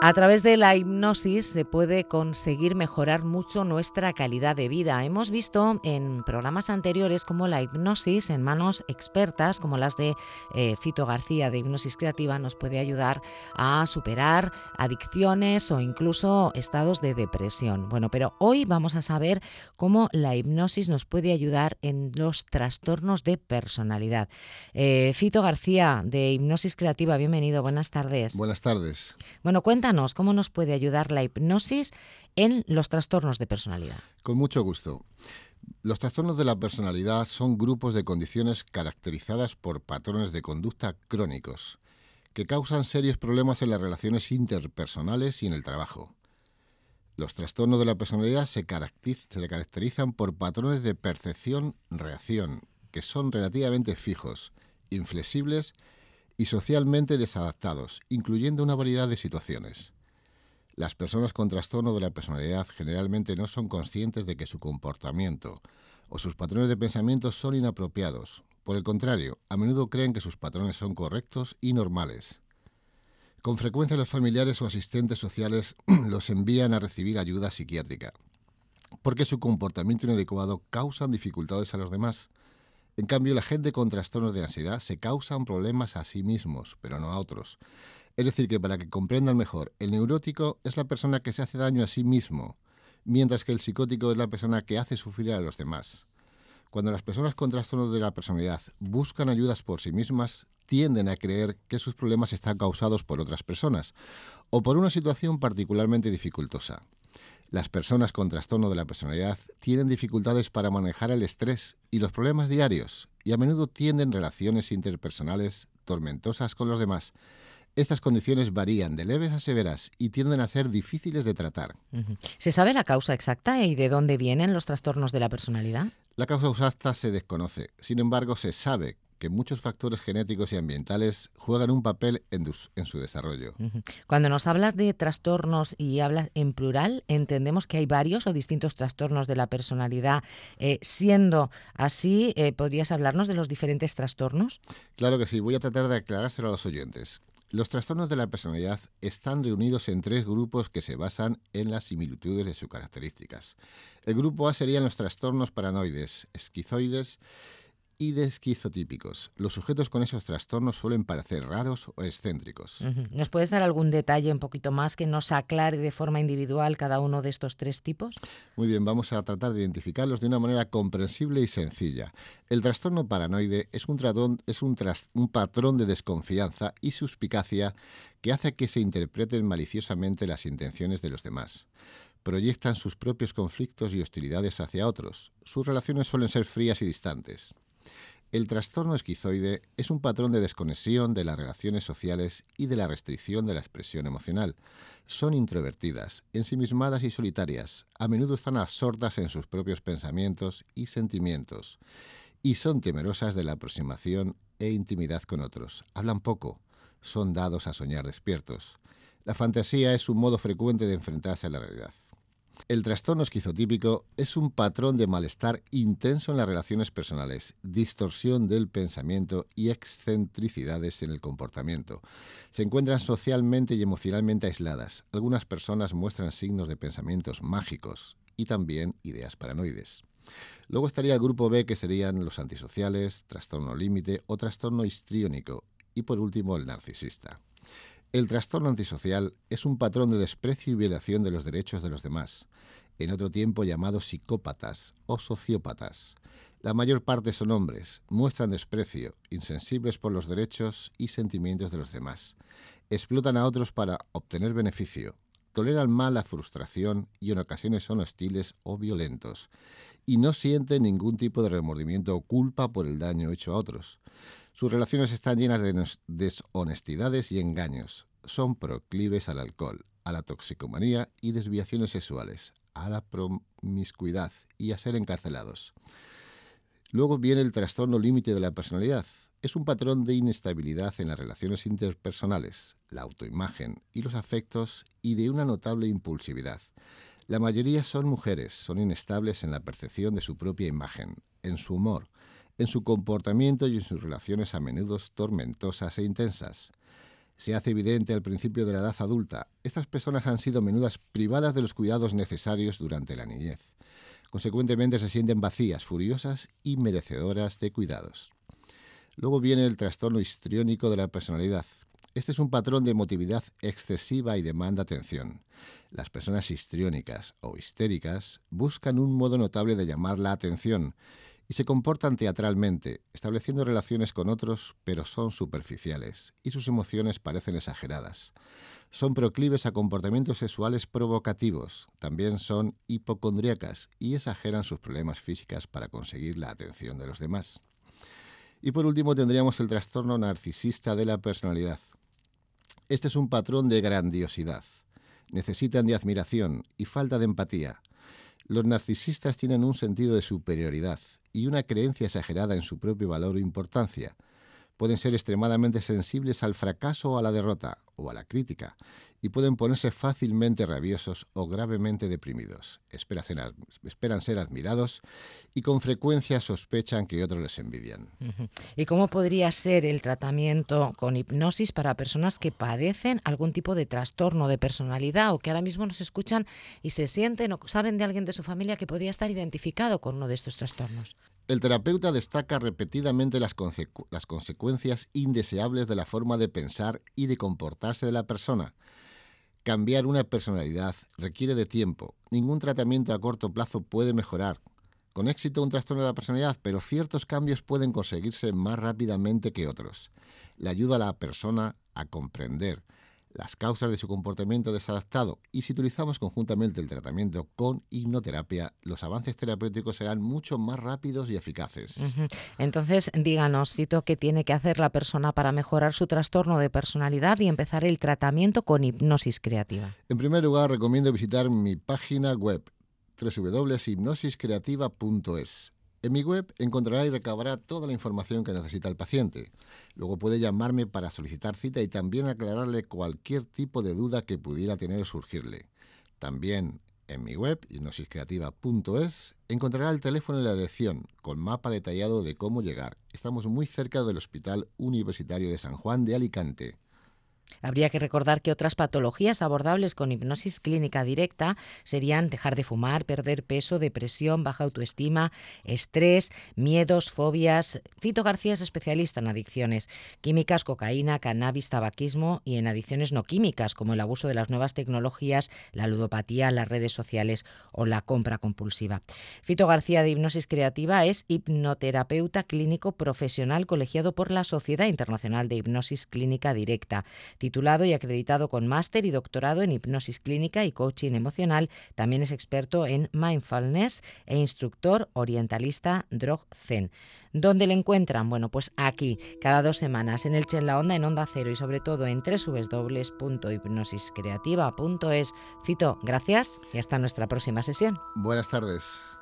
A través de la hipnosis se puede conseguir mejorar mucho nuestra calidad de vida. Hemos visto en programas anteriores cómo la hipnosis en manos expertas, como las de Fito García de Hipnosis Creativa, nos puede ayudar a superar adicciones o incluso estados de depresión. Bueno, pero hoy vamos a saber cómo la hipnosis nos puede ayudar en los trastornos de personalidad. Fito García de Hipnosis Creativa, bienvenido, buenas tardes. Buenas tardes. Bueno, cuéntanos, ¿cómo nos puede ayudar la hipnosis en los trastornos de personalidad? Con mucho gusto. Los trastornos de la personalidad son grupos de condiciones caracterizadas por patrones de conducta crónicos que causan serios problemas en las relaciones interpersonales y en el trabajo. Los trastornos de la personalidad se caracterizan por patrones de percepción-reacción que son relativamente fijos, inflexibles y socialmente desadaptados, incluyendo una variedad de situaciones. Las personas con trastorno de la personalidad generalmente no son conscientes de que su comportamiento o sus patrones de pensamiento son inapropiados. Por el contrario, a menudo creen que sus patrones son correctos y normales. Con frecuencia los familiares o asistentes sociales los envían a recibir ayuda psiquiátrica, porque su comportamiento inadecuado causa dificultades a los demás. En cambio, la gente con trastornos de ansiedad se causan problemas a sí mismos, pero no a otros. Es decir, que para que comprendan mejor, el neurótico es la persona que se hace daño a sí mismo, mientras que el psicótico es la persona que hace sufrir a los demás. Cuando las personas con trastornos de la personalidad buscan ayudas por sí mismas, tienden a creer que sus problemas están causados por otras personas o por una situación particularmente dificultosa. Las personas con trastorno de la personalidad tienen dificultades para manejar el estrés y los problemas diarios y a menudo tienen relaciones interpersonales tormentosas con los demás. Estas condiciones varían de leves a severas y tienden a ser difíciles de tratar. ¿Se sabe la causa exacta y de dónde vienen los trastornos de la personalidad? La causa exacta se desconoce. Sin embargo, se sabe que muchos factores genéticos y ambientales juegan un papel en su desarrollo. Cuando nos hablas de trastornos y hablas en plural, entendemos que hay varios o distintos trastornos de la personalidad. Siendo así, ¿podrías hablarnos de los diferentes trastornos? Claro que sí, voy a tratar de aclarárselo a los oyentes. Los trastornos de la personalidad están reunidos en tres grupos que se basan en las similitudes de sus características. El grupo A serían los trastornos paranoides, esquizoides y de esquizotípicos. Los sujetos con esos trastornos suelen parecer raros o excéntricos. ¿Nos puedes dar algún detalle un poquito más que nos aclare de forma individual cada uno de estos tres tipos? Muy bien, vamos a tratar de identificarlos de una manera comprensible y sencilla. El trastorno paranoide es un patrón de desconfianza y suspicacia que hace que se interpreten maliciosamente las intenciones de los demás. Proyectan sus propios conflictos y hostilidades hacia otros. Sus relaciones suelen ser frías y distantes. El trastorno esquizoide es un patrón de desconexión de las relaciones sociales y de la restricción de la expresión emocional. Son introvertidas, ensimismadas y solitarias. A menudo están absortas en sus propios pensamientos y sentimientos. Y son temerosas de la aproximación e intimidad con otros. Hablan poco. Son dados a soñar despiertos. La fantasía es un modo frecuente de enfrentarse a la realidad. El trastorno esquizotípico es un patrón de malestar intenso en las relaciones personales, distorsión del pensamiento y excentricidades en el comportamiento. Se encuentran socialmente y emocionalmente aisladas. Algunas personas muestran signos de pensamientos mágicos y también ideas paranoides. Luego estaría el grupo B, que serían los antisociales, trastorno límite o trastorno histriónico, y por último el narcisista. El trastorno antisocial es un patrón de desprecio y violación de los derechos de los demás, en otro tiempo llamados psicópatas o sociópatas. La mayor parte son hombres, muestran desprecio, insensibles por los derechos y sentimientos de los demás. Explotan a otros para obtener beneficio, toleran mal la frustración y en ocasiones son hostiles o violentos, y no sienten ningún tipo de remordimiento o culpa por el daño hecho a otros. Sus relaciones están llenas de deshonestidades y engaños. Son proclives al alcohol, a la toxicomanía y desviaciones sexuales, a la promiscuidad y a ser encarcelados. Luego viene el trastorno límite de la personalidad. Es un patrón de inestabilidad en las relaciones interpersonales, la autoimagen y los afectos y de una notable impulsividad. La mayoría son mujeres, son inestables en la percepción de su propia imagen, en su humor, en su comportamiento y en sus relaciones a menudo tormentosas e intensas. Se hace evidente al principio de la edad adulta. Estas personas han sido a menudo privadas de los cuidados necesarios durante la niñez. Consecuentemente se sienten vacías, furiosas y merecedoras de cuidados. Luego viene el trastorno histriónico de la personalidad. Este es un patrón de emotividad excesiva y demanda atención. Las personas histriónicas o histéricas buscan un modo notable de llamar la atención y se comportan teatralmente, estableciendo relaciones con otros, pero son superficiales y sus emociones parecen exageradas. Son proclives a comportamientos sexuales provocativos, también son hipocondríacas y exageran sus problemas físicos para conseguir la atención de los demás. Y por último tendríamos el trastorno narcisista de la personalidad. Este es un patrón de grandiosidad. Necesitan de admiración y falta de empatía. Los narcisistas tienen un sentido de superioridad y una creencia exagerada en su propio valor o importancia. Pueden ser extremadamente sensibles al fracaso o a la derrota o a la crítica y pueden ponerse fácilmente rabiosos o gravemente deprimidos. Esperan ser admirados y con frecuencia sospechan que otros les envidian. ¿Y cómo podría ser el tratamiento con hipnosis para personas que padecen algún tipo de trastorno de personalidad o que ahora mismo nos escuchan y se sienten o saben de alguien de su familia que podría estar identificado con uno de estos trastornos? El terapeuta destaca repetidamente las consecuencias indeseables de la forma de pensar y de comportarse de la persona. Cambiar una personalidad requiere de tiempo. Ningún tratamiento a corto plazo puede mejorar con éxito un trastorno de la personalidad, pero ciertos cambios pueden conseguirse más rápidamente que otros. Le ayuda a la persona a comprender las causas de su comportamiento desadaptado y si utilizamos conjuntamente el tratamiento con hipnoterapia, los avances terapéuticos serán mucho más rápidos y eficaces. Entonces, díganos, Fito, ¿qué tiene que hacer la persona para mejorar su trastorno de personalidad y empezar el tratamiento con hipnosis creativa? En primer lugar, recomiendo visitar mi página web www.hipnosiscreativa.es. En mi web encontrará y recabará toda la información que necesita el paciente. Luego puede llamarme para solicitar cita y también aclararle cualquier tipo de duda que pudiera tener o surgirle. También en mi web, hipnosiscreativa.es, encontrará el teléfono y la dirección, con mapa detallado de cómo llegar. Estamos muy cerca del Hospital Universitario de San Juan de Alicante. Habría que recordar que otras patologías abordables con hipnosis clínica directa serían dejar de fumar, perder peso, depresión, baja autoestima, estrés, miedos, fobias. Fito García es especialista en adicciones químicas, cocaína, cannabis, tabaquismo y en adicciones no químicas como el abuso de las nuevas tecnologías, la ludopatía, las redes sociales o la compra compulsiva. Fito García de Hipnosis Creativa es hipnoterapeuta clínico profesional colegiado por la Sociedad Internacional de Hipnosis Clínica Directa. Titulado y acreditado con máster y doctorado en hipnosis clínica y coaching emocional, también es experto en mindfulness e instructor orientalista Drog Zen. ¿Dónde le encuentran? Bueno, pues aquí, cada 2 semanas, en Elche en la Onda, en Onda Cero y sobre todo en www.hipnosiscreativa.es. Fito, gracias y hasta nuestra próxima sesión. Buenas tardes.